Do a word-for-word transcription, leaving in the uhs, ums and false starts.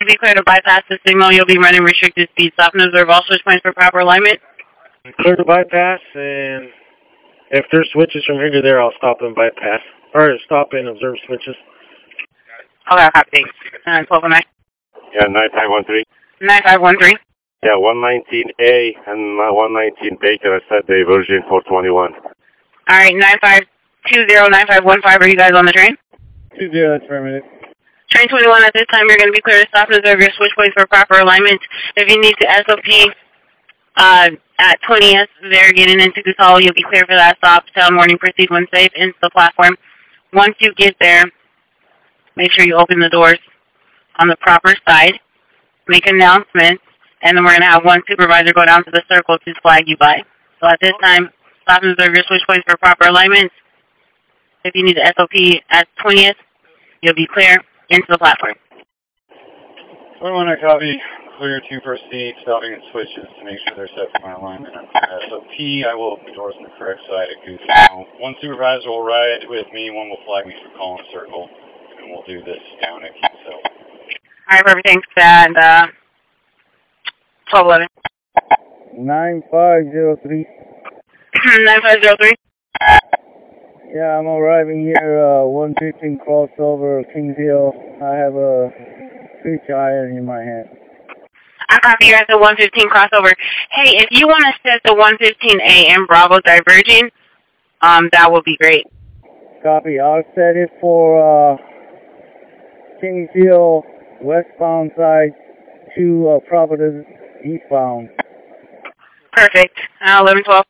To be clear to bypass the signal, you'll be running restricted speed. Stop and observe all switch points for proper alignment. Clear to bypass, and if there's switches from here to there, I'll stop and bypass. Or stop and observe switches. Okay, copy. nine twelve nine. Yeah, nine five one three. nine five one three. Yeah, one nineteen A and one nineteen B, can I set the version four twenty-one? Alright, nine five two zero nine five one five, are you guys on the train? two zero, that's permanent. Train twenty-one, at this time you're going to be clear to stop and observe your switch points for proper alignment. If you need to S O P uh, at twentieth, they're getting into Cusalo, you'll be clear for that stop. Tell morning, proceed when safe, into the platform. Once you get there, make sure you open the doors on the proper side, make announcements, and then we're going to have one supervisor go down to the circle to flag you by. So at this time, stop and observe your switch points for proper alignment. If you need to S O P at twentieth, you'll be clear into the platform. twenty-one, I copy. Clear to proceed, stopping at switches to make sure they're set for my alignment. S O P, I will open the doors on the correct side at Goose. One supervisor will ride with me, one will flag me for calling circle, and we'll do this down at Goose. Alright, perfect, thanks, and uh, twelve eleven. nine five zero three. nine five zero three. Yeah, I'm arriving here, uh, one fifteen crossover, Kings Hill. I have a switch iron in my hand. I copy you at the one fifteen crossover. Hey, if you want to set the one fifteen A and Bravo diverging, um, that would be great. Copy. I'll set it for, uh, Kings Hill, westbound side to, uh, Providence, eastbound. Perfect. Uh, eleven twelve.